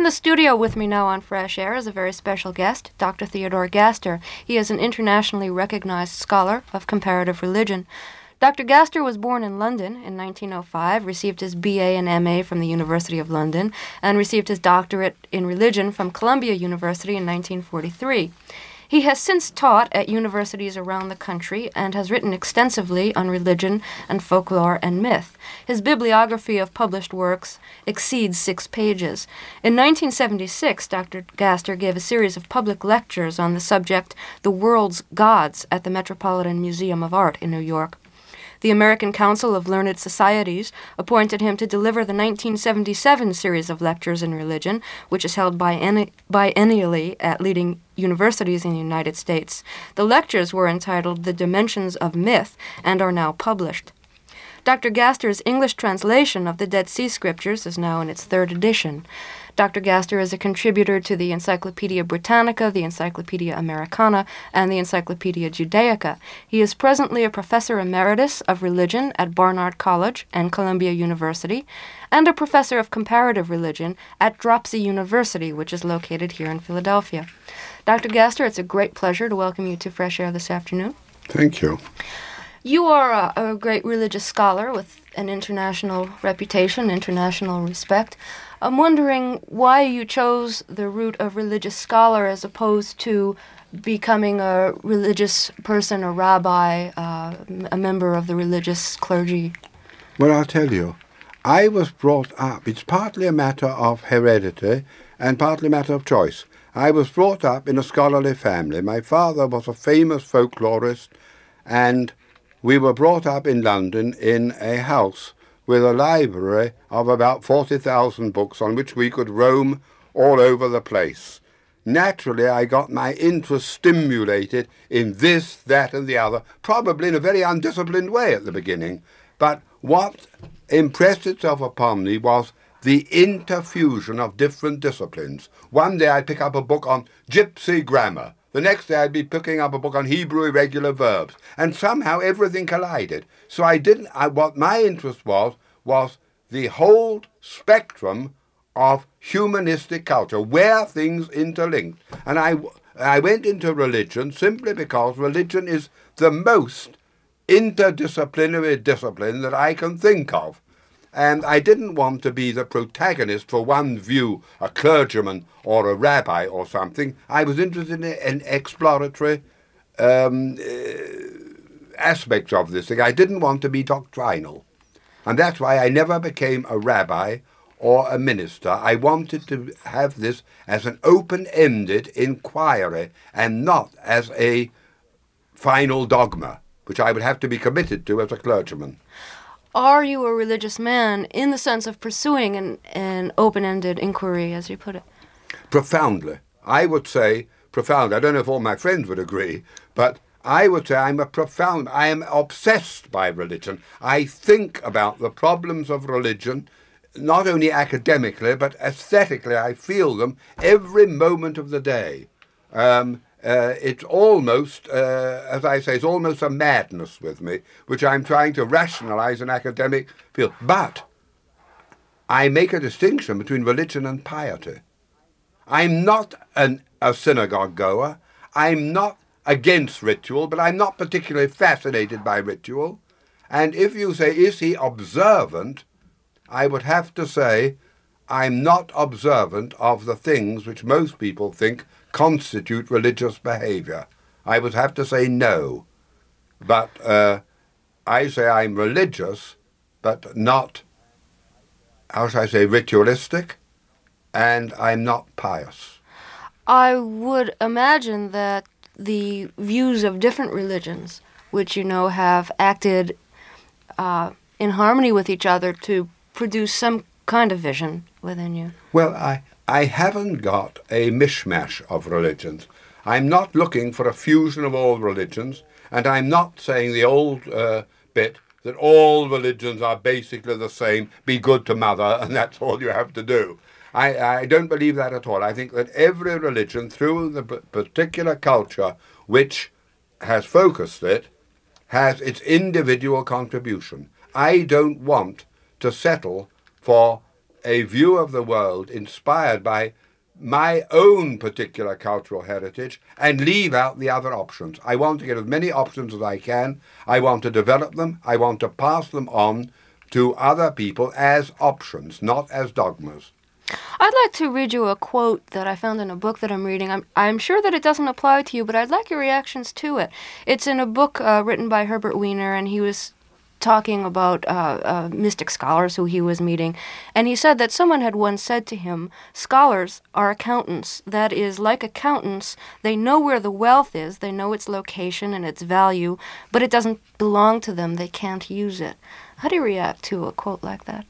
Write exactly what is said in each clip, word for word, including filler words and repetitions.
In the studio with me now on Fresh Air is a very special guest, Doctor Theodore Gaster. He is an internationally recognized scholar of comparative religion. Doctor Gaster was born in London in nineteen oh five, received his B A and M A from the University of London, and received his doctorate in religion from Columbia University in nineteen forty-three. He has since taught at universities around the country and has written extensively on religion and folklore and myth. His bibliography of published works exceeds six pages. In nineteen seventy-six, Doctor Gaster gave a series of public lectures on the subject, The World's Gods, at the Metropolitan Museum of Art in New York. The American Council of Learned Societies appointed him to deliver the nineteen seventy-seven series of lectures in religion, which is held bienni- biennially at leading universities in the United States. The lectures were entitled The Dimensions of Myth and are now published. Doctor Gaster's English translation of the Dead Sea Scriptures is now in its third edition. Doctor Gaster is a contributor to the Encyclopedia Britannica, the Encyclopedia Americana, and the Encyclopedia Judaica. He is presently a professor emeritus of religion at Barnard College and Columbia University, and a professor of comparative religion at Dropsy University, which is located here in Philadelphia. Doctor Gaster, it's a great pleasure to welcome you to Fresh Air this afternoon. Thank you. You are a, a great religious scholar with an international reputation, international respect. I'm wondering why you chose the route of religious scholar as opposed to becoming a religious person, a rabbi, uh, a member of the religious clergy. Well, I'll tell you, I was brought up, it's partly a matter of heredity and partly a matter of choice. I was brought up in a scholarly family. My father was a famous folklorist, and we were brought up in London in a house with a library of about forty thousand books on which we could roam all over the place. Naturally, I got my interest stimulated in this, that, and the other, probably in a very undisciplined way at the beginning. But what impressed itself upon me was the interfusion of different disciplines. One day I'd pick up a book on gypsy grammar. The next day I'd be picking up a book on Hebrew irregular verbs. And somehow everything collided. So I didn't, I, what my interest was, was the whole spectrum of humanistic culture, where things interlinked. And I, I went into religion simply because religion is the most interdisciplinary discipline that I can think of. And I didn't want to be the protagonist for one view, a clergyman or a rabbi or something. I was interested in, in exploratory um, uh, aspects of this thing. I didn't want to be doctrinal. And that's why I never became a rabbi or a minister. I wanted to have this as an open-ended inquiry and not as a final dogma, which I would have to be committed to as a clergyman. Are you a religious man in the sense of pursuing an, an open-ended inquiry, as you put it? Profoundly. I would say profound. I don't know if all my friends would agree, but I would say I'm a profound, I am obsessed by religion. I think about the problems of religion, not only academically, but aesthetically. I feel them every moment of the day. Um, Uh, it's almost, uh, as I say, it's almost a madness with me, which I'm trying to rationalize in academic field. But I make a distinction between religion and piety. I'm not an, a synagogue goer. I'm not against ritual, but I'm not particularly fascinated by ritual. And if you say, is he observant, I would have to say, I'm not observant of the things which most people think constitute religious behavior. I would have to say no. But uh, I say I'm religious, but not, how should I say, ritualistic, and I'm not pious. I would imagine that the views of different religions, which, you know, have acted uh, in harmony with each other to produce some kind of vision within you. Well, I... I haven't got a mishmash of religions. I'm not looking for a fusion of all religions, and I'm not saying the old uh, bit that all religions are basically the same, be good to mother, and that's all you have to do. I, I don't believe that at all. I think that every religion, through the particular culture which has focused it, has its individual contribution. I don't want to settle for a view of the world inspired by my own particular cultural heritage and leave out the other options. I want to get as many options as I can. I want to develop them. I want to pass them on to other people as options, not as dogmas. I'd like to read you a quote that I found in a book that I'm reading. I'm, I'm sure that it doesn't apply to you, but I'd like your reactions to it. It's in a book uh, written by Herbert Wiener, and he was talking about uh, uh, mystic scholars who he was meeting, and he said that someone had once said to him, scholars are accountants. That is, like accountants, they know where the wealth is, they know its location and its value, but it doesn't belong to them, they can't use it. How do you react to a quote like that?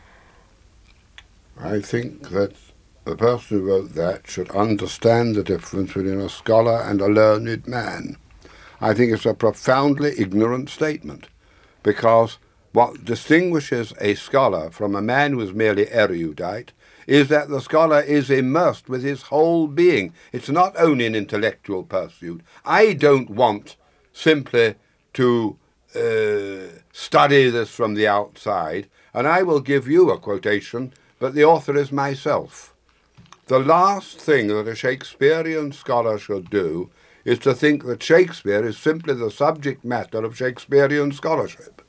I think that the person who wrote that should understand the difference between a scholar and a learned man. I think it's a profoundly ignorant statement, because what distinguishes a scholar from a man who is merely erudite is that the scholar is immersed with his whole being. It's not only an intellectual pursuit. I don't want simply to uh, study this from the outside, and I will give you a quotation, but the author is myself. The last thing that a Shakespearean scholar should do is to think that Shakespeare is simply the subject matter of Shakespearean scholarship.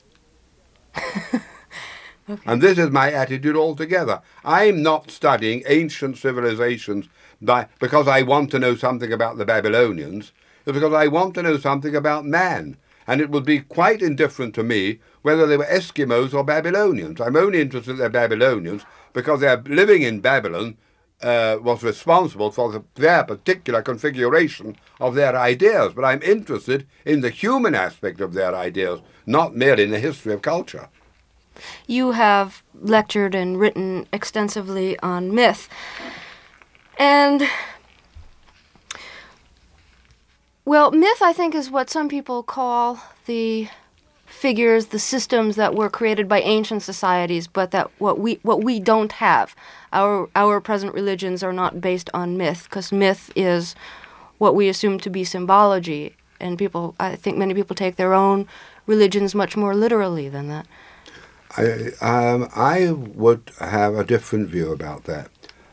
Okay. And this is my attitude altogether. I'm not studying ancient civilizations by, because I want to know something about the Babylonians. It's because I want to know something about man. And it would be quite indifferent to me whether they were Eskimos or Babylonians. I'm only interested in they're Babylonians because their living in Babylon uh, was responsible for the, their particular configuration of their ideas. But I'm interested in the human aspect of their ideas, not merely in the history of culture. You have lectured and written extensively on myth. And, well, myth, I think, is what some people call the figures, the systems that were created by ancient societies, but that what we what we don't have. Our our present religions are not based on myth, because myth is what we assume to be symbology, and people, I think many people take their own religions much more literally than that. I, um, I would have a different view about that.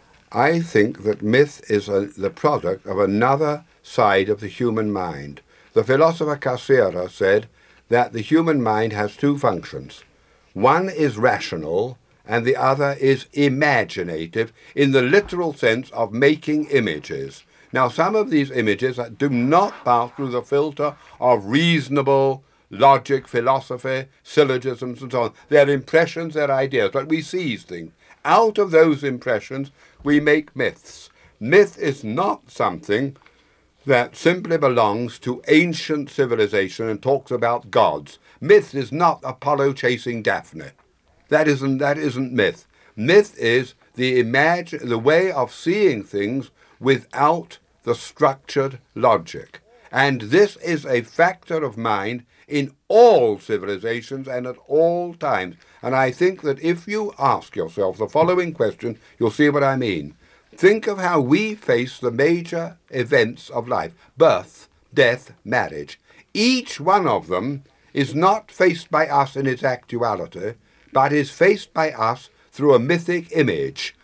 I think that myth is a, the product of another side of the human mind. The philosopher Cassirer said that the human mind has two functions. One is rational and the other is imaginative in the literal sense of making images. Now, some of these images do not pass through the filter of reasonable logic, philosophy, syllogisms, and so on. They're impressions, they're ideas, but we seize things. Out of those impressions, we make myths. Myth is not something that simply belongs to ancient civilization and talks about gods. Myth is not Apollo chasing Daphne. That isn't, that isn't myth. Myth is the, imag- the way of seeing things without the structured logic. And this is a factor of mind in all civilizations and at all times. And I think that if you ask yourself the following question, you'll see what I mean. Think of how we face the major events of life: birth, death, marriage. Each one of them is not faced by us in its actuality, but is faced by us through a mythic image.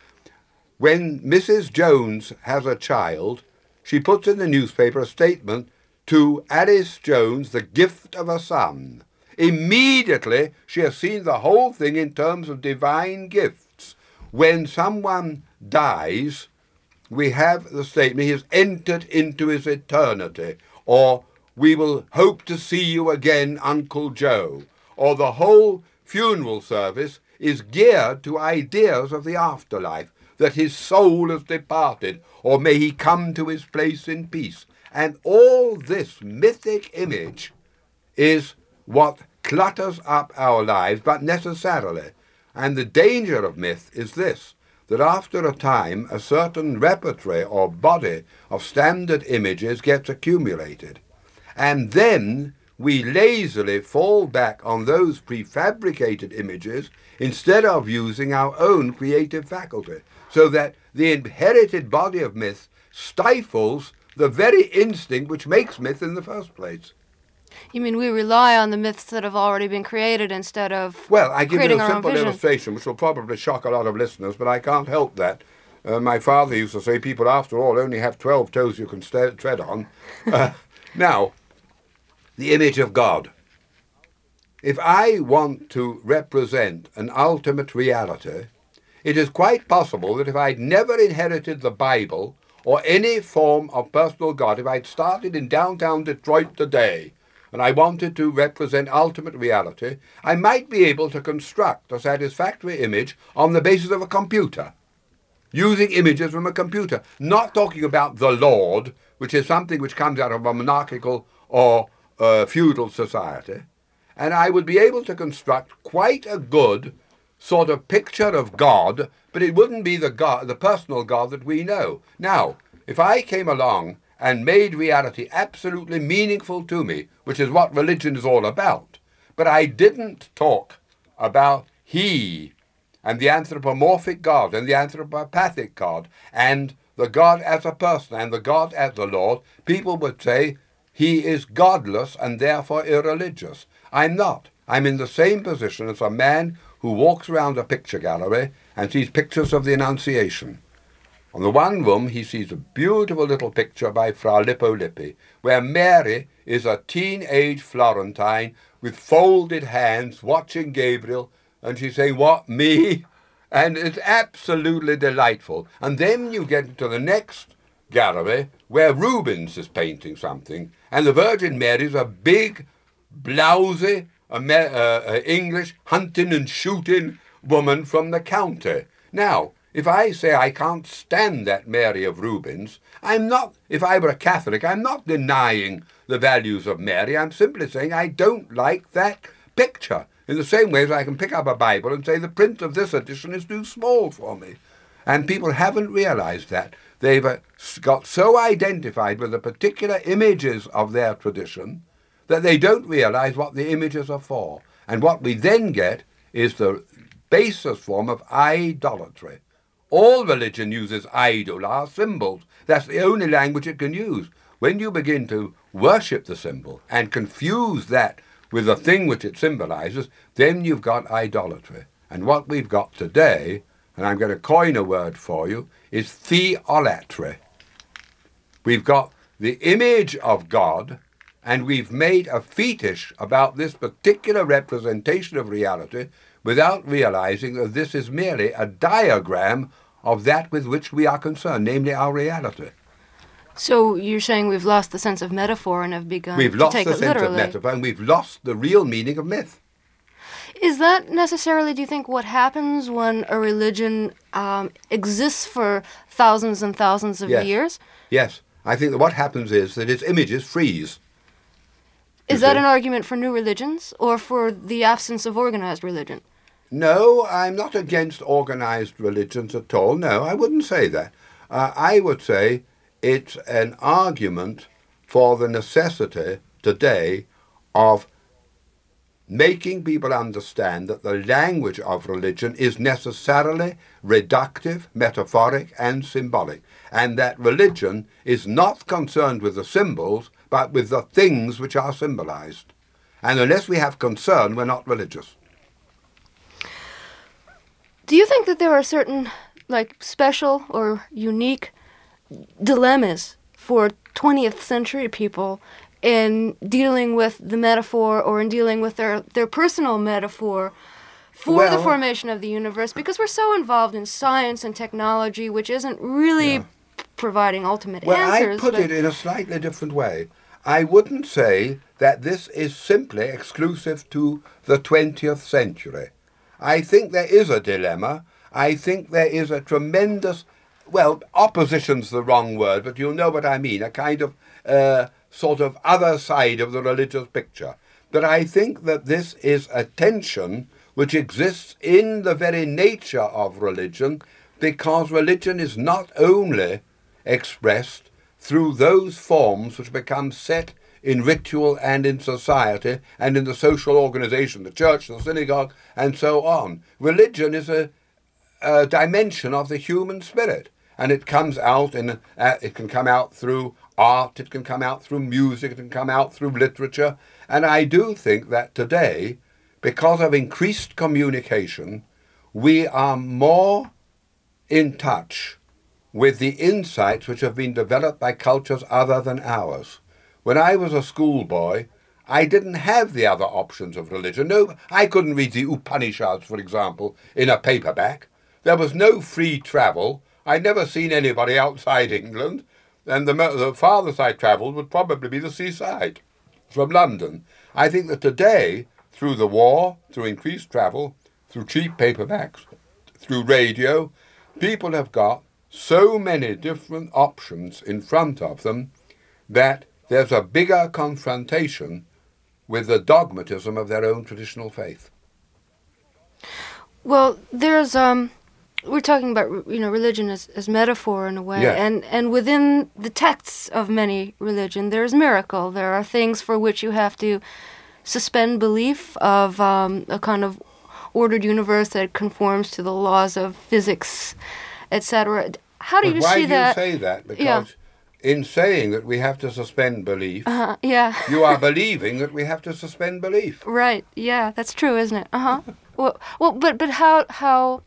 When Missus Jones has a child, she puts in the newspaper a statement to Alice Jones, the gift of a son. Immediately, she has seen the whole thing in terms of divine gifts. When someone dies, we have the statement, he has entered into his eternity, or we will hope to see you again, Uncle Joe, or the whole funeral service is geared to ideas of the afterlife, that his soul has departed, or may he come to his place in peace. And all this mythic image is what clutters up our lives, but necessarily. And the danger of myth is this, that after a time, a certain repertoire or body of standard images gets accumulated. And then we lazily fall back on those prefabricated images instead of using our own creative faculty, so that the inherited body of myth stifles the very instinct which makes myth in the first place. You mean we rely on the myths that have already been created instead of Well, I give you creating a our own simple vision? illustration, which will probably shock a lot of listeners, but I can't help that. Uh, my father used to say people, after all, only have twelve toes you can st- tread on. Uh, now, the image of God. If I want to represent an ultimate reality, it is quite possible that if I'd never inherited the Bible or any form of personal God, if I'd started in downtown Detroit today and I wanted to represent ultimate reality, I might be able to construct a satisfactory image on the basis of a computer, using images from a computer, not talking about the Lord, which is something which comes out of a monarchical or uh, feudal society, and I would be able to construct quite a good sort of picture of God, but it wouldn't be the God, the personal God that we know. Now, if I came along and made reality absolutely meaningful to me, which is what religion is all about, but I didn't talk about He and the anthropomorphic God and the anthropopathic God and the God as a person and the God as the Lord, people would say He is godless and therefore irreligious. I'm not. I'm in the same position as a man who walks around a picture gallery and sees pictures of the Annunciation. On the one room, he sees a beautiful little picture by Fra Lippo Lippi, where Mary is a teenage Florentine with folded hands watching Gabriel, and she's saying, "What, me?" And it's absolutely delightful. And then you get into the next gallery where Rubens is painting something, and the Virgin Mary is a big, blousy, Amer- uh, uh, English hunting and shooting woman from the county. Now, if I say I can't stand that Mary of Rubens, I'm not, if I were a Catholic, I'm not denying the values of Mary. I'm simply saying I don't like that picture. In the same way as I can pick up a Bible and say the print of this edition is too small for me. And people haven't realized that. They've uh, got so identified with the particular images of their tradition that they don't realize what the images are for. And what we then get is the basest form of idolatry. All religion uses idol, our symbols. That's the only language it can use. When you begin to worship the symbol and confuse that with the thing which it symbolizes, then you've got idolatry. And what we've got today, and I'm going to coin a word for you, is theolatry. We've got the image of God, and we've made a fetish about this particular representation of reality without realizing that this is merely a diagram of that with which we are concerned, namely our reality. So you're saying we've lost the sense of metaphor and have begun We've to lost take the it sense literally. of metaphor, and we've lost the real meaning of myth. Is that necessarily, do you think, what happens when a religion um, exists for thousands and thousands of Yes. years? Yes. I think that what happens is that its images freeze. Is You that see? an argument for new religions or for the absence of organized religion? No, I'm not against organized religions at all. No, I wouldn't say that. Uh, I would say it's an argument for the necessity today of making people understand that the language of religion is necessarily reductive, metaphoric, and symbolic, and that religion is not concerned with the symbols, but with the things which are symbolized. And unless we have concern, we're not religious. Do you think that there are certain, like, special or unique dilemmas for twentieth century people in dealing with the metaphor or in dealing with their, their personal metaphor for Well- the formation of the universe? Because we're so involved in science and technology, which isn't really Yeah. p- providing ultimate Well, answers. I put but- it in a slightly different way. I wouldn't say that this is simply exclusive to the twentieth century. I think there is a dilemma. I think there is a tremendous, well, opposition's the wrong word, but you'll know what I mean, a kind of uh, sort of other side of the religious picture. But I think that this is a tension which exists in the very nature of religion, because religion is not only expressed through those forms which become set in ritual and in society and in the social organization, the church, the synagogue, and so on. Religion is a, a dimension of the human spirit. and it comes out in, uh, it can come out through art, it can come out through music, it can come out through literature. And I do think that today, because of increased communication, we are more in touch with the insights which have been developed by cultures other than ours. When I was a schoolboy, I didn't have the other options of religion. No, I couldn't read the Upanishads, for example, in a paperback. There was no free travel. I'd never seen anybody outside England, and the, the farthest I travelled would probably be the seaside from London. I think that today, through the war, through increased travel, through cheap paperbacks, through radio, people have got so many different options in front of them that there's a bigger confrontation with the dogmatism of their own traditional faith. Well, there's um, we're talking about you know religion as, as metaphor in a way, Yeah. and and within the texts of many religion, there's miracle. There are things for which you have to suspend belief of um, a kind of ordered universe that conforms to the laws of physics, et cetera. How do But you why see do that? you say that? Because Yeah. in saying that we have to suspend belief, Uh, yeah. you are believing that we have to suspend belief. Right. Yeah, that's true, isn't it? Uh huh. well, well, but but how how?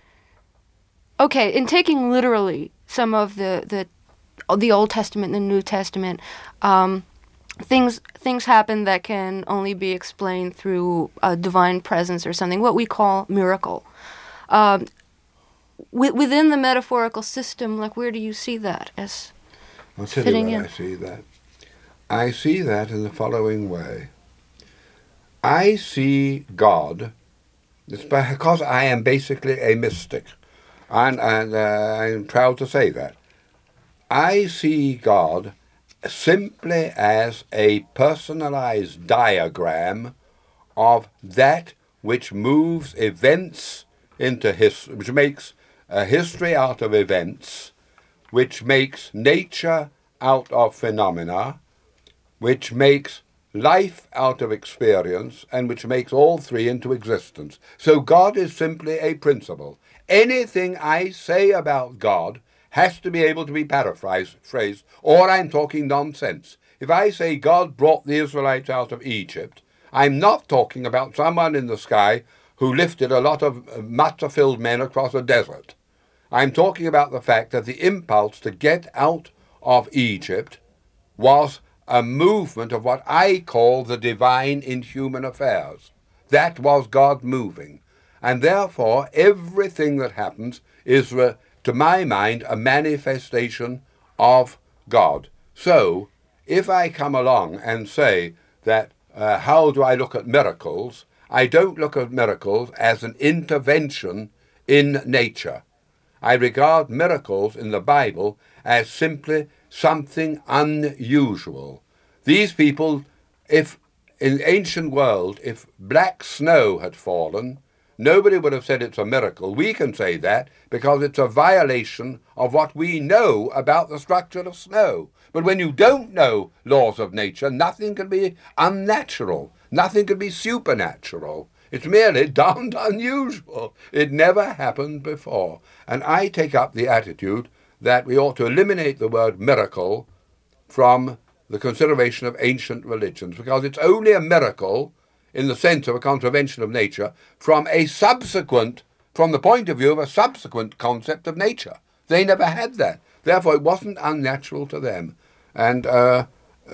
Okay, in taking literally some of the the the Old Testament and the New Testament, um, things things happen that can only be explained through a divine presence or something. What we call miracle. Um, wi- within the metaphorical system, like where do you see that as? I'll tell Fitting you where in. I see that. I see that in the following way. I see God, it's because I am basically a mystic, and, and uh, I'm proud to say that. I see God simply as a personalized diagram of that which moves events into history, which makes a history out of events, which makes nature out of phenomena, which makes life out of experience, and which makes all three into existence. So God is simply a principle. Anything I say about God has to be able to be paraphrased, or I'm talking nonsense. If I say God brought the Israelites out of Egypt, I'm not talking about someone in the sky who lifted a lot of matzah-filled men across a desert. I'm talking about the fact that the impulse to get out of Egypt was a movement of what I call the divine in human affairs. That was God moving. And therefore, everything that happens is, to my mind, a manifestation of God. So, if I come along and say that, uh, how do I look at miracles? I don't look at miracles as an intervention in nature. I regard miracles in the Bible as simply something unusual. These people, if in the ancient world, if black snow had fallen, nobody would have said it's a miracle. We can say that because it's a violation of what we know about the structure of snow. But when you don't know laws of nature, nothing can be unnatural. Nothing can be supernatural. It's merely darned unusual. It never happened before. And I take up the attitude that we ought to eliminate the word miracle from the consideration of ancient religions, because it's only a miracle in the sense of a contravention of nature from a subsequent, from the point of view of a subsequent concept of nature. They never had that. Therefore, it wasn't unnatural to them. And uh,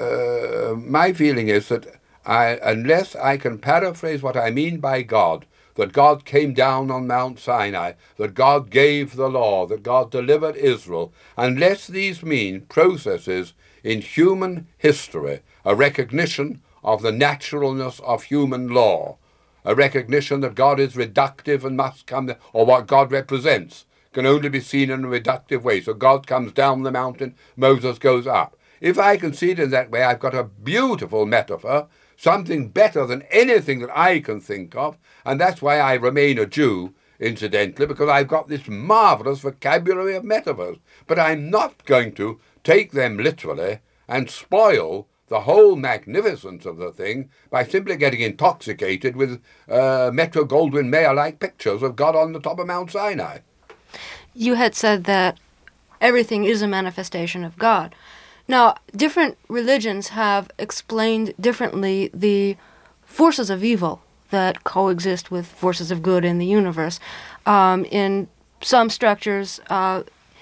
uh, my feeling is that I, unless I can paraphrase what I mean by God, that God came down on Mount Sinai, that God gave the law, that God delivered Israel, unless these mean processes in human history, a recognition of the naturalness of human law, a recognition that God is reductive and must come, or what God represents can only be seen in a reductive way. So God comes down the mountain, Moses goes up. If I can see it in that way, I've got a beautiful metaphor, something better than anything that I can think of, and that's why I remain a Jew, incidentally, because I've got this marvellous vocabulary of metaphors. But I'm not going to take them literally and spoil the whole magnificence of the thing by simply getting intoxicated with uh, Metro-Goldwyn-Mayer-like pictures of God on the top of Mount Sinai. You had said that everything is a manifestation of God. Now, different religions have explained differently the forces of evil that coexist with forces of good in the universe. Um, in some structures, uh,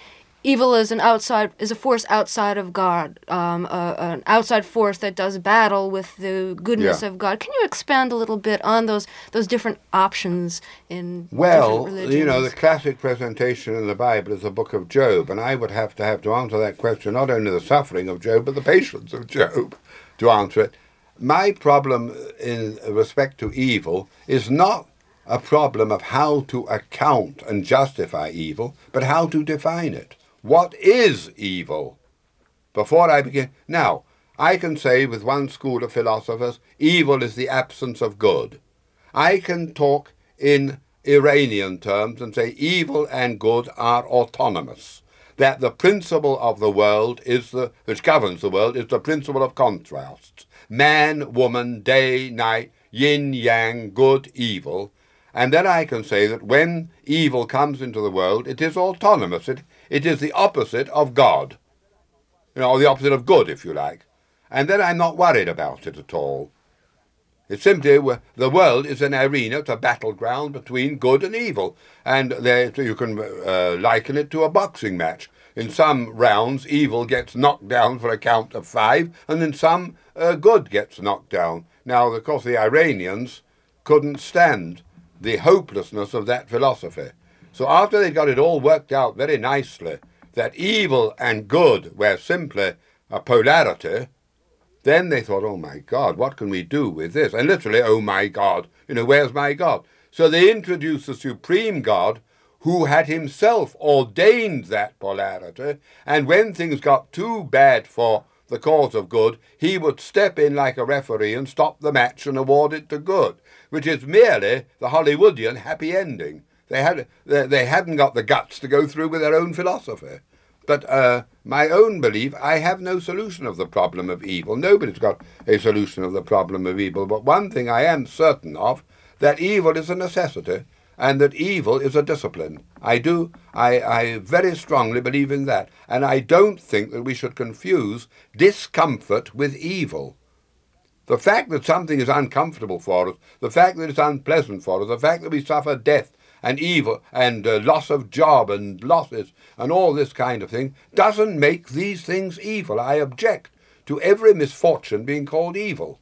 evil is an outside is a force outside of God, um, uh, an outside force that does battle with the goodness Yeah. of God. Can you expand a little bit on those those different options in Well, different religions? you know, the classic presentation in the Bible is the book of Job, and I would have to have to answer that question, not only the suffering of Job, but the patience of Job, to answer it. My problem in respect to evil is not a problem of how to account and justify evil, but how to define it. What is evil? Before I begin, now, I can say with one school of philosophers, evil is the absence of good. I can talk in Iranian terms and say evil and good are autonomous, that the principle of the world is the, which governs the world is the principle of contrasts. Man, woman, day, night, yin, yang, good, evil. And then I can say that when evil comes into the world, it is autonomous. It, it is the opposite of God. You know, or the opposite of good, if you like. And then I'm not worried about it at all. It's simply, the world is an arena, it's a battleground between good and evil. And there, you can uh, liken it to a boxing match. In some rounds, evil gets knocked down for a count of five, and in some, uh, good gets knocked down. Now, of course, the Iranians couldn't stand the hopelessness of that philosophy. So after they got it all worked out very nicely, that evil and good were simply a polarity, then they thought, oh my God, what can we do with this? And literally, oh my God, you know, where's my God? So they introduced the supreme God who had himself ordained that polarity, and when things got too bad for the cause of good, he would step in like a referee and stop the match and award it to good, which is merely the Hollywoodian happy ending. They, had, they, they hadn't got the guts to go through with their own philosophy. But uh, my own belief, I have no solution of the problem of evil. Nobody's got a solution of the problem of evil. But one thing I am certain of, that evil is a necessity, and that evil is a discipline. I do, I, I very strongly believe in that. And I don't think that we should confuse discomfort with evil. The fact that something is uncomfortable for us, the fact that it's unpleasant for us, the fact that we suffer death and evil and uh, loss of job and losses and all this kind of thing, doesn't make these things evil. I object to every misfortune being called evil.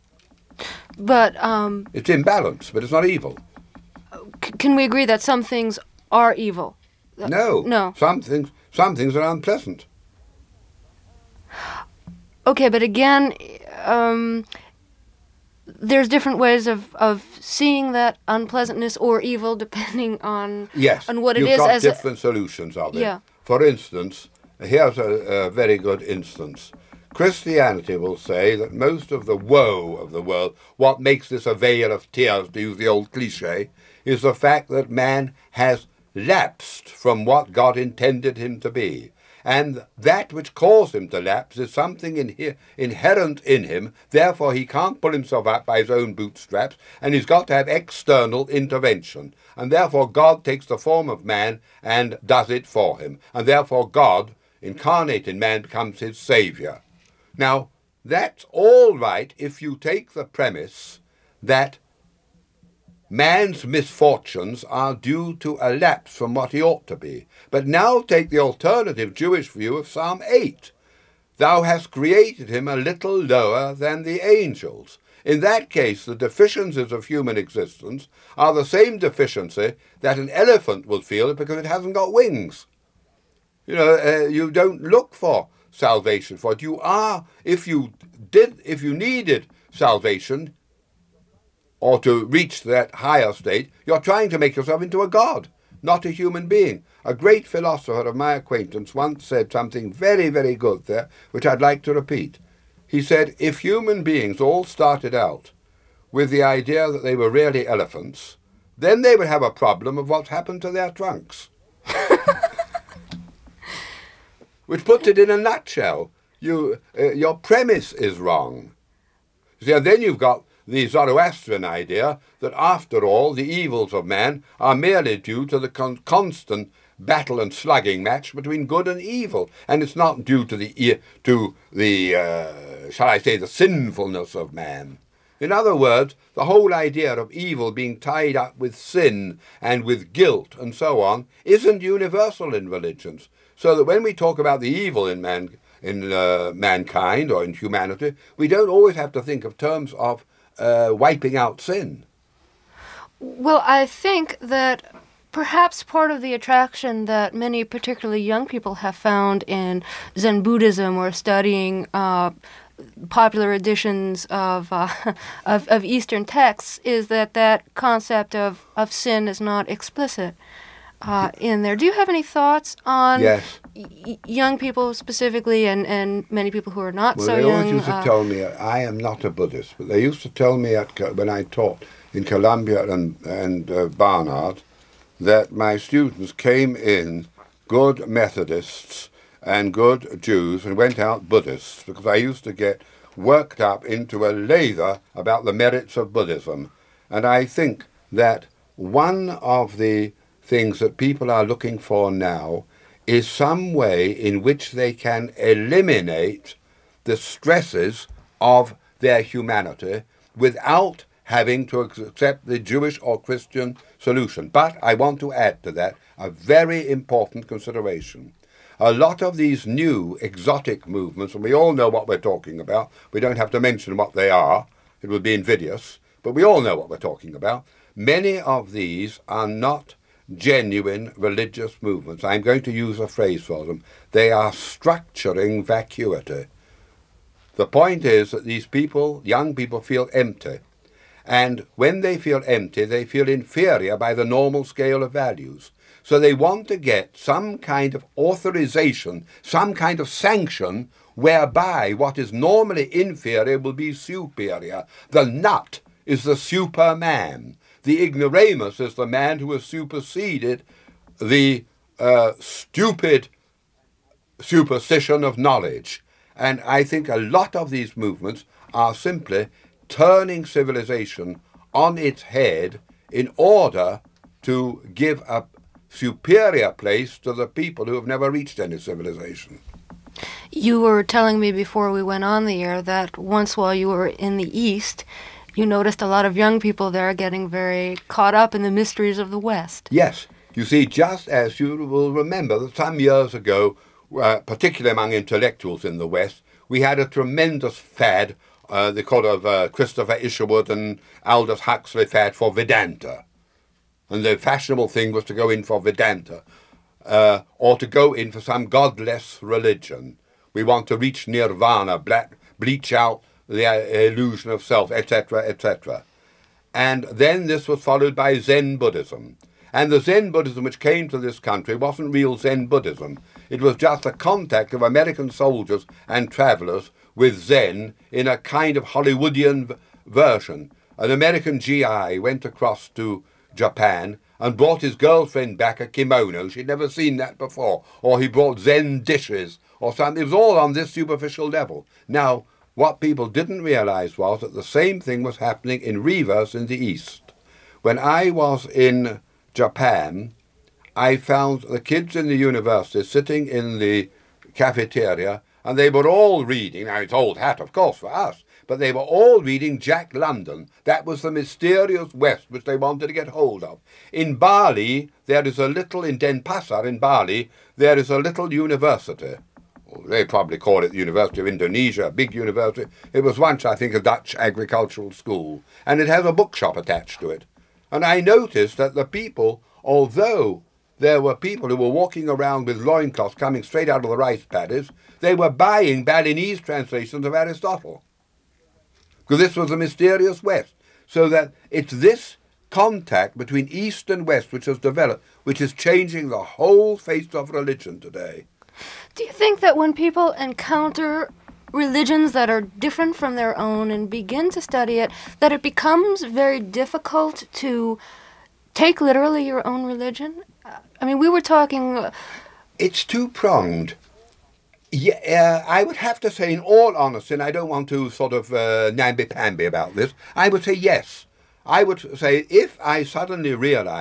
But um, it's imbalance, but it's not evil. C- can we agree that some things are evil? No. No. Some things, some things are unpleasant. Okay, but again, um, there's different ways of, of seeing that unpleasantness or evil depending on, yes, on what it you've is. got as different a, solutions of it. Yeah. For instance, here's a, a very good instance. Christianity will say that most of the woe of the world, what makes this a vale of tears, to use the old cliche, is the fact that man has lapsed from what God intended him to be. And that which caused him to lapse is something in here, inherent in him, therefore he can't pull himself up by his own bootstraps, and he's got to have external intervention. And therefore God takes the form of man and does it for him. And therefore God, incarnate in man, becomes his saviour. Now, that's all right if you take the premise that man's misfortunes are due to a lapse from what he ought to be. But now take the alternative Jewish view of Psalm eight. Thou hast created him a little lower than the angels. In that case, the deficiencies of human existence are the same deficiency that an elephant will feel because it hasn't got wings. You know, uh, you don't look for salvation for it. You are, if you did, if you needed salvation, or to reach that higher state, you're trying to make yourself into a god, not a human being. A great philosopher of my acquaintance once said something very, very good there, which I'd like to repeat. He said, if human beings all started out with the idea that they were really elephants, then they would have a problem of what's happened to their trunks. Which puts it in a nutshell. You, uh, your premise is wrong. See, and then you've got the Zoroastrian idea that after all the evils of man are merely due to the con- constant battle and slugging match between good and evil, and it's not due to the to the uh, shall I say the sinfulness of man. In other words, the whole idea of evil being tied up with sin and with guilt and so on isn't universal in religions. So that when we talk about the evil in man, in uh, mankind or in humanity, we don't always have to think of terms of uh, wiping out sin. Well, I think that perhaps part of the attraction that many, particularly young people, have found in Zen Buddhism or studying uh, popular editions of, uh, of of Eastern texts is that that concept of, of sin is not explicit uh, in there. Do you have any thoughts on yes. y- young people specifically, and, and many people who are not well, so they young? They always used to uh, tell me, I am not a Buddhist, but they used to tell me at, when I taught in Columbia and, and uh, Barnard that my students came in good Methodists and good Jews and went out Buddhists, because I used to get worked up into a lather about the merits of Buddhism. And I think that one of the things that people are looking for now is some way in which they can eliminate the stresses of their humanity without having to accept the Jewish or Christian solution. But I want to add to that a very important consideration. A lot of these new exotic movements, and we all know what we're talking about, we don't have to mention what they are, it would be invidious, but we all know what we're talking about. Many of these are not genuine religious movements. I'm going to use a phrase for them. They are structuring vacuity. The point is that these people, young people, feel empty. And when they feel empty, they feel inferior by the normal scale of values. So they want to get some kind of authorization, some kind of sanction, whereby what is normally inferior will be superior. The nut is the superman. The ignoramus is the man who has superseded the uh, stupid superstition of knowledge. And I think a lot of these movements are simply turning civilization on its head in order to give a superior place to the people who have never reached any civilization. You were telling me before we went on the air that once while you were in the East, you noticed a lot of young people there getting very caught up in the mysteries of the West. Yes. You see, just as you will remember that some years ago, uh, particularly among intellectuals in the West, we had a tremendous fad, uh, the kind of uh, Christopher Isherwood and Aldous Huxley fad for Vedanta. And the fashionable thing was to go in for Vedanta, uh, or to go in for some godless religion. We want to reach nirvana, black, bleach out the uh, illusion of self, et cetera, et cetera. And then this was followed by Zen Buddhism. And the Zen Buddhism which came to this country wasn't real Zen Buddhism. It was just a contact of American soldiers and travellers with Zen in a kind of Hollywoodian v- version. An American G I went across to Japan and brought his girlfriend back a kimono. She'd never seen that before. Or he brought Zen dishes or something. It was all on this superficial level. Now, what people didn't realize was that the same thing was happening in reverse in the East. When I was in Japan, I found the kids in the university sitting in the cafeteria, and they were all reading, now it's old hat, of course, for us, but they were all reading Jack London. That was the mysterious West which they wanted to get hold of. In Bali, there is a little, in Denpasar in Bali, there is a little university. They probably call it the University of Indonesia, a big university. It was once, I think, a Dutch agricultural school, and it has a bookshop attached to it. And I noticed that the people, although there were people who were walking around with loincloths coming straight out of the rice paddies, they were buying Balinese translations of Aristotle. Because this was the mysterious West. So that it's this contact between East and West which has developed, which is changing the whole face of religion today. Do you think that when people encounter religions that are different from their own and begin to study it, that it becomes very difficult to take literally your own religion? I mean, we were talking... Uh, it's two-pronged. Yeah, uh, I would have to say, in all honesty, and I don't want to sort of uh, namby-pamby about this, I would say yes. I would say if I suddenly realize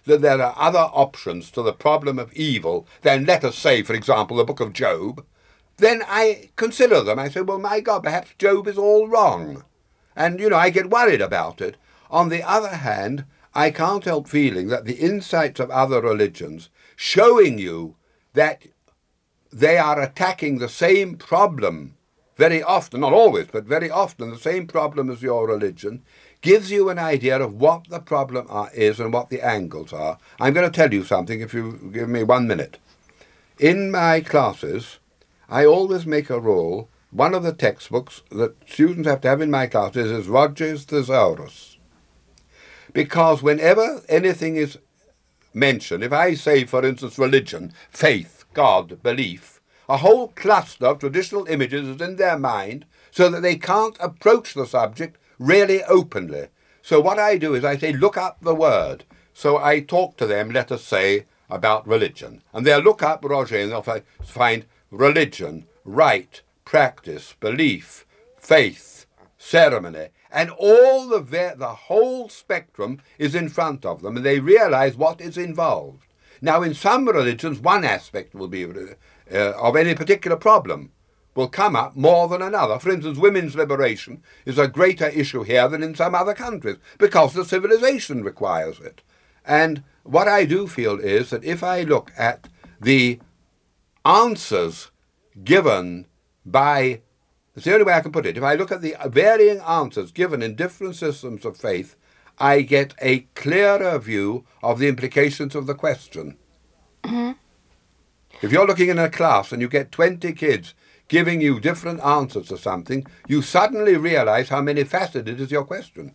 that there are other options to the problem of evil than, let us say, for example, the book of Job, then I consider them. I say, well, my God, perhaps Job is all wrong. And, you know, I get worried about it. On the other hand, I can't help feeling that the insights of other religions showing you that they are attacking the same problem very often, not always, but very often the same problem as your religion, gives you an idea of what the problem are, is and what the angles are. I'm going to tell you something if you give me one minute. In my classes, I always make a rule. One of the textbooks that students have to have in my classes is Roger's Thesaurus. Because whenever anything is mentioned, if I say, for instance, religion, faith, God, belief, a whole cluster of traditional images is in their mind so that they can't approach the subject really openly. So what I do is I say, look up the word. So I talk to them, let us say, about religion. And they'll look up Roger and they'll find religion, rite, practice, belief, faith, ceremony. And all the, the whole spectrum is in front of them, and they realize what is involved. Now, in some religions, one aspect will be uh, of any particular problem will come up more than another. For instance, women's liberation is a greater issue here than in some other countries because the civilization requires it. And what I do feel is that if I look at the answers given by, it's the only way I can put it, if I look at the varying answers given in different systems of faith, I get a clearer view of the implications of the question. Mm-hmm. If you're looking in a class and you get twenty kids giving you different answers to something, you suddenly realize how many-faceted is your question.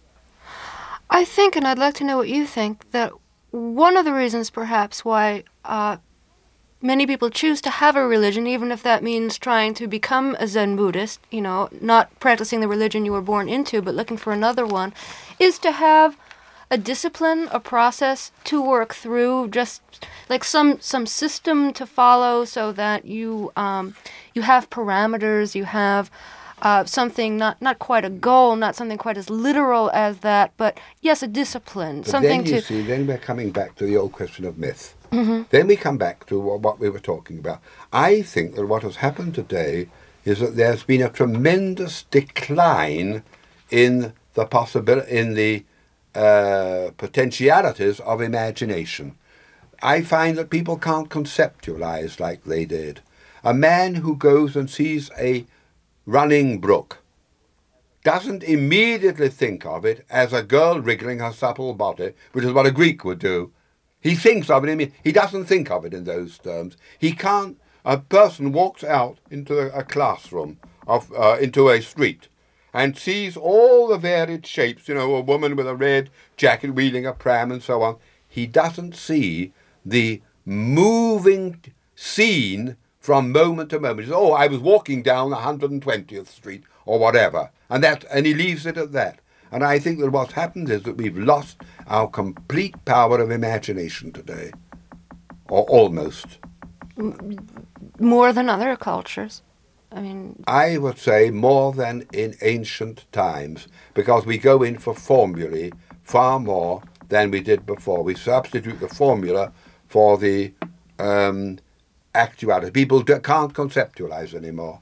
I think, and I'd like to know what you think, that one of the reasons perhaps why uh, many people choose to have a religion, even if that means trying to become a Zen Buddhist, you know, not practicing the religion you were born into, but looking for another one, is to have a discipline, a process to work through, just like some some system to follow so that you um, you have parameters, you have uh, something, not, not quite a goal, not something quite as literal as that, but yes, a discipline. But something then you to see, then we're coming back to the old question of myth. Mm-hmm. Then we come back to what we were talking about. I think that what has happened today is that there's been a tremendous decline in the possibility, in the uh, potentialities of imagination. I find that people can't conceptualize like they did. A man who goes and sees a running brook doesn't immediately think of it as a girl wriggling her supple body, which is what a Greek would do. He thinks of it, I mean, he doesn't think of it in those terms. He can't, a person walks out into a, a classroom, of, uh, into a street, and sees all the varied shapes, you know, a woman with a red jacket wheeling a pram and so on. He doesn't see the moving scene from moment to moment. He says, oh, I was walking down one hundred twentieth Street or whatever, and that, and he leaves it at that. And I think that what's happened is that we've lost our complete power of imagination today, or almost. More than other cultures. I mean, I would say more than in ancient times, because we go in for formulae far more than we did before. We substitute the formula for the um, actuality. People do, can't conceptualize anymore.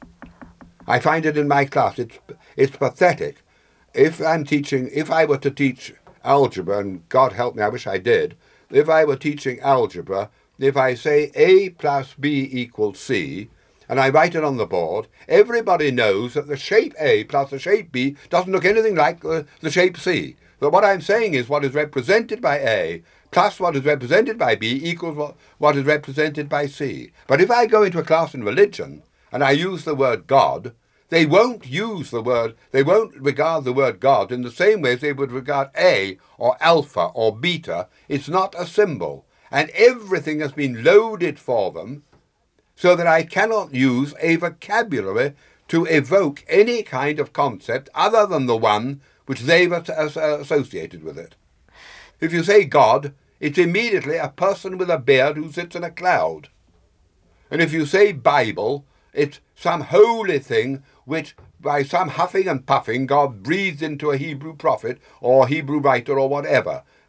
I find it in my class. It's it's pathetic. If I'm teaching, if I were to teach algebra, and God help me, I wish I did, if I were teaching algebra, if I say A plus B equals C, and I write it on the board, everybody knows that the shape A plus the shape B doesn't look anything like the, the shape C. So what I'm saying is what is represented by A plus what is represented by B equals what, what is represented by C. But if I go into a class in religion and I use the word God, they won't use the word, they won't regard the word God in the same way as they would regard A or alpha or beta. It's not a symbol. And everything has been loaded for them so that I cannot use a vocabulary to evoke any kind of concept other than the one which they've associated with it. If you say God, it's immediately a person with a beard who sits in a cloud. And if you say Bible, it's some holy thing which by some huffing and puffing God breathed into a Hebrew prophet or Hebrew writer or whatever.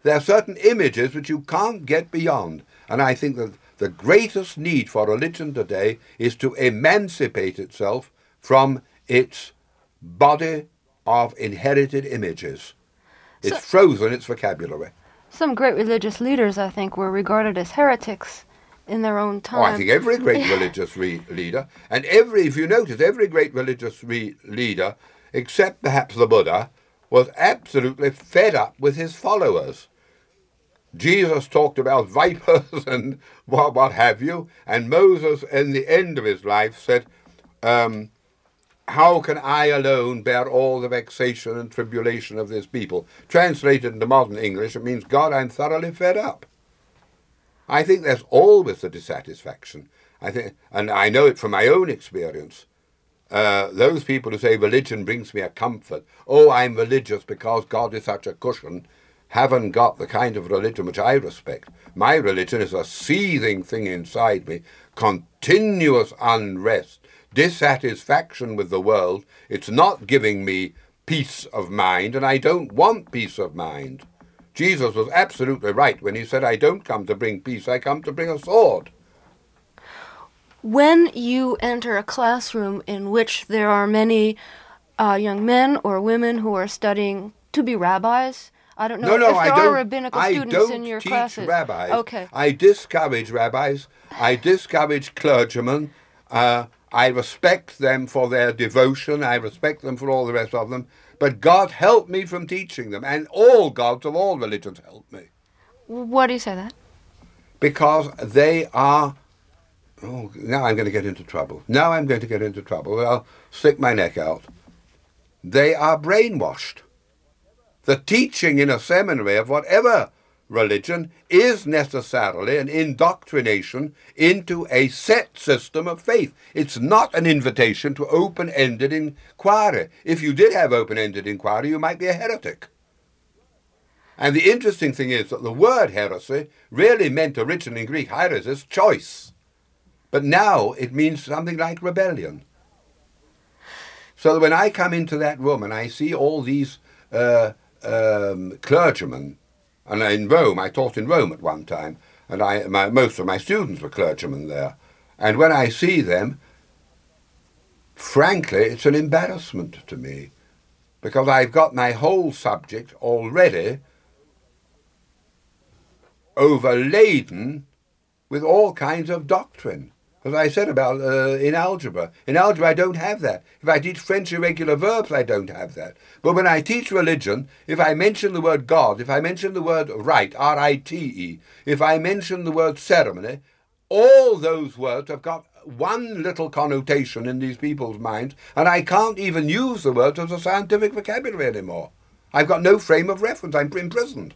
There are certain images which you can't get beyond. And I think that the greatest need for religion today is to emancipate itself from its body of inherited images. It's so, frozen its vocabulary. Some great religious leaders, I think, were regarded as heretics in their own time. Oh, I think every great religious re- leader, and every, if you notice, every great religious re- leader, except perhaps the Buddha, was absolutely fed up with his followers. Jesus talked about vipers and what, what have you, and Moses, in the end of his life, said, um, how can I alone bear all the vexation and tribulation of this people? Translated into modern English, it means, God, I'm thoroughly fed up. I think there's always the dissatisfaction. I think, and I know it from my own experience. Uh, those people who say religion brings me a comfort, oh, I'm religious because God is such a cushion, haven't got the kind of religion which I respect. My religion is a seething thing inside me, continuous unrest, dissatisfaction with the world. It's not giving me peace of mind, and I don't want peace of mind. Jesus was absolutely right when he said, I don't come to bring peace, I come to bring a sword. When you enter a classroom in which there are many uh, young men or women who are studying to be rabbis, I don't know no, no, if there I are rabbinical I students don't in your teach classes. Rabbis. Okay. I discourage rabbis. I discourage clergymen. Uh, I respect them for their devotion. I respect them for all the rest of them. But God help me from teaching them. And all gods of all religions help me. Why do you say that? Because they are... Oh, now I'm going to get into trouble. Now I'm going to get into trouble. I'll stick my neck out. They are brainwashed. The teaching in a seminary of whatever religion is necessarily an indoctrination into a set system of faith. It's not an invitation to open-ended inquiry. If you did have open-ended inquiry, you might be a heretic. And the interesting thing is that the word heresy really meant originally in Greek, heresis, choice. But now it means something like rebellion. So that when I come into that room and I see all these uh, um, clergymen, and in Rome, I taught in Rome at one time, and I, my, most of my students were clergymen there. And when I see them, frankly, it's an embarrassment to me, because I've got my whole subject already overladen with all kinds of doctrine. As I said about uh, in algebra. In algebra, I don't have that. If I teach French irregular verbs, I don't have that. But when I teach religion, if I mention the word God, if I mention the word rite, R I T E, if I mention the word ceremony, all those words have got one little connotation in these people's minds, and I can't even use the words as a scientific vocabulary anymore. I've got no frame of reference. I'm imprisoned.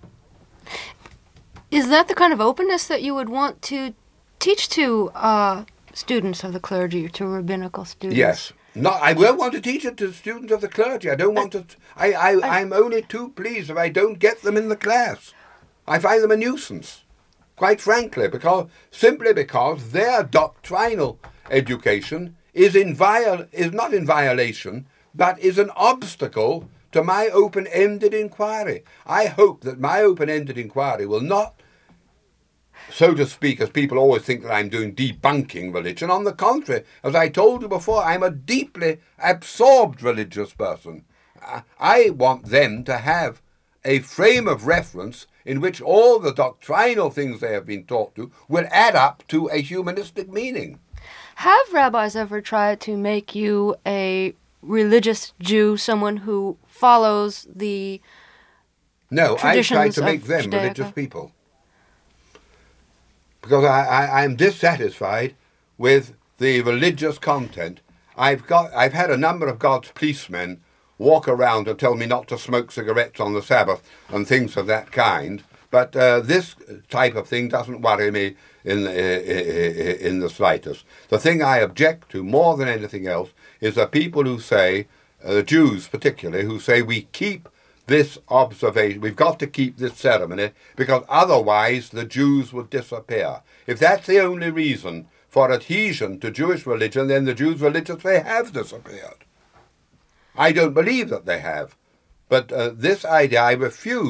Is that the kind of openness that you would want to teach to uh, students of the clergy, to rabbinical students? Yes. No, I won't want to teach it to students of the clergy. I don't want to... I, I, I, I'm only too pleased if I don't get them in the class. I find them a nuisance, quite frankly, because simply because their doctrinal education is in viol, is not in violation, but is an obstacle to my open-ended inquiry. I hope that my open-ended inquiry will not, so to speak, as people always think that I'm doing debunking religion. On the contrary, as I told you before, I'm a deeply absorbed religious person. I want them to have a frame of reference in which all the doctrinal things they have been taught to will add up to a humanistic meaning. Have rabbis ever tried to make you a religious Jew, someone who follows the No, I try to make them Judaica? religious people. Because I, I, I'm dissatisfied with the religious content. I've got, I've had a number of God's policemen walk around and tell me not to smoke cigarettes on the Sabbath and things of that kind. But uh, this type of thing doesn't worry me in the, in the slightest. The thing I object to more than anything else is the people who say, uh, Jews particularly, who say we keep this observation, we've got to keep this ceremony because otherwise the Jews would disappear. If that's the only reason for adhesion to Jewish religion, then the Jews religiously have disappeared. I don't believe that they have. But uh, this idea, I refuse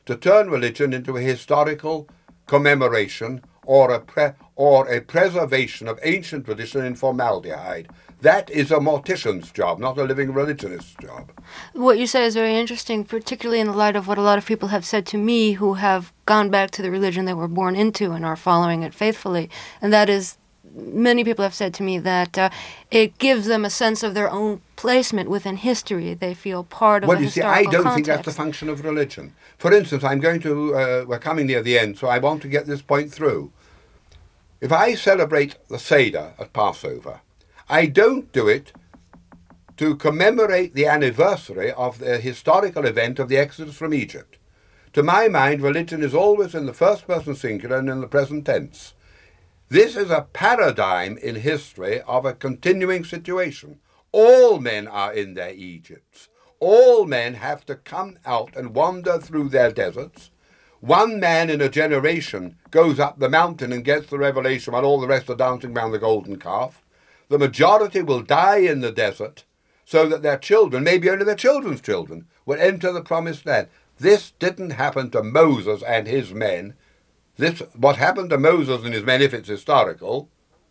to turn religion into a historical commemoration or a pre- or a preservation of ancient tradition in formaldehyde. That is a mortician's job, not a living religionist's job. What you say is very interesting, particularly in the light of what a lot of people have said to me who have gone back to the religion they were born into and are following it faithfully. And that is, many people have said to me that uh, it gives them a sense of their own placement within history. They feel part of well, the you see, historical I don't context. think that's the function of religion. For instance, I'm going to, uh, we're coming near the end, so I want to get this point through. If I celebrate the Seder at Passover, I don't do it to commemorate the anniversary of the historical event of the Exodus from Egypt. To my mind, religion is always in the first person singular and in the present tense. This is a paradigm in history of a continuing situation. All men are in their Egypts. All men have to come out and wander through their deserts. One man in a generation goes up the mountain and gets the revelation while all the rest are dancing round the golden calf. The majority will die in the desert so that their children, maybe only their children's children, will enter the promised land. This didn't happen to Moses and his men. This, what happened to Moses and his men, if it's historical,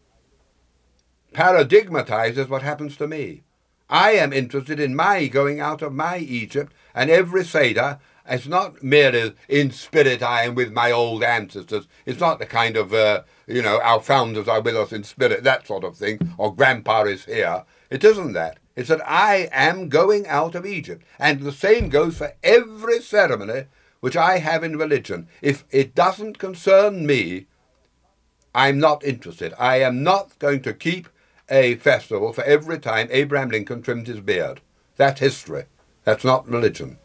paradigmatizes what happens to me. I am interested in my going out of my Egypt, and every Seder, it's not merely in spirit I am with my old ancestors. It's not the kind of, uh, you know, our founders are with us in spirit, that sort of thing, or grandpa is here. It isn't that. It's that I am going out of Egypt. And the same goes for every ceremony which I have in religion. If it doesn't concern me, I'm not interested. I am not going to keep a festival for every time Abraham Lincoln trimmed his beard. That's history. That's not religion.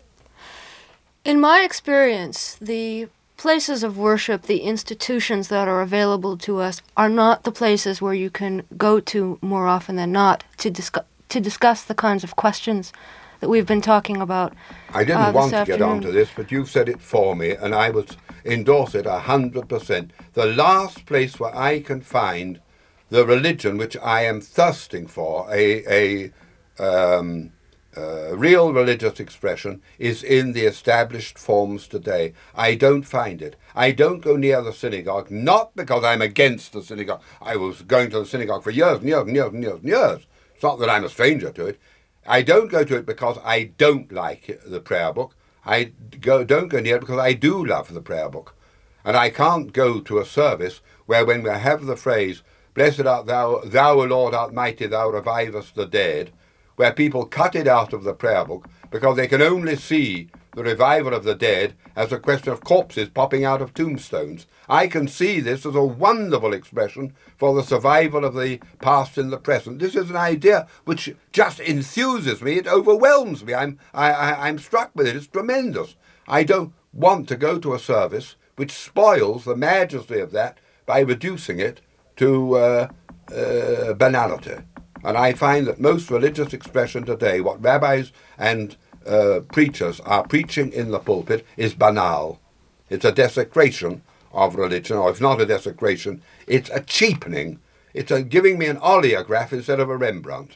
In my experience, the places of worship, the institutions that are available to us, are not the places where you can go to more often than not to discuss to discuss the kinds of questions that we've been talking about. I didn't uh, want to afternoon. get onto this, but you've said it for me, and I would endorse it a hundred percent. The last place where I can find the religion which I am thirsting for, a a um, uh, real religious expression, is in the established forms today. I don't find it. I don't go near the synagogue, not because I'm against the synagogue. I was going to the synagogue for years and years and years and years and years. It's not that I'm a stranger to it. I don't go to it because I don't like the prayer book. I go, don't go near it because I do love the prayer book. And I can't go to a service where when we have the phrase, "Blessed art thou, thou, O Lord, art mighty, thou revivest the dead," where people cut it out of the prayer book because they can only see the revival of the dead as a question of corpses popping out of tombstones. I can see this as a wonderful expression for the survival of the past in the present. This is an idea which just enthuses me. It overwhelms me. I'm, I, I, I'm struck with it. It's tremendous. I don't want to go to a service which spoils the majesty of that by reducing it to uh, uh, banality. And I find that most religious expression today, what rabbis and uh, preachers are preaching in the pulpit, is banal. It's a desecration of religion, or if not a desecration, it's a cheapening. It's a giving me an oleograph instead of a Rembrandt.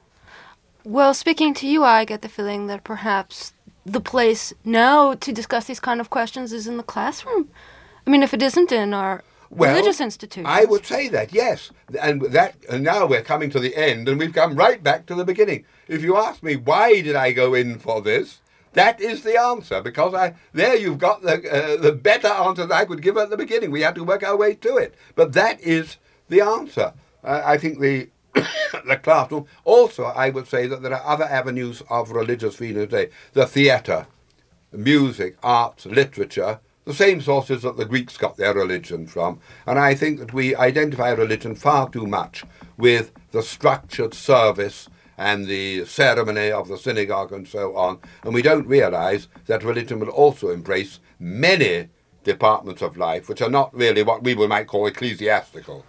Well, speaking to you, I get the feeling that perhaps the place now to discuss these kind of questions is in the classroom. I mean, if it isn't in our Well, religious institutions. I would say that, yes. And that, and now we're coming to the end, and we've come right back to the beginning. If you ask me, why did I go in for this? That is the answer, because I there you've got the uh, the better answer that I could give at the beginning. We had to work our way to it. But that is the answer. Uh, I think the the classroom. Also, I would say that there are other avenues of religious feeling today. The theatre, music, arts, literature, the same sources that the Greeks got their religion from. And I think that we identify religion far too much with the structured service and the ceremony of the synagogue and so on. And we don't realize that religion will also embrace many departments of life which are not really what we might call ecclesiastical.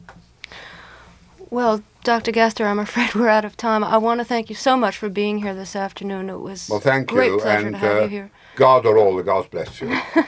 Well, Doctor Gaster, I'm afraid we're out of time. I want to thank you so much for being here this afternoon. It was Well, thank a great you, pleasure and to have uh, you here. God or all the gods bless you.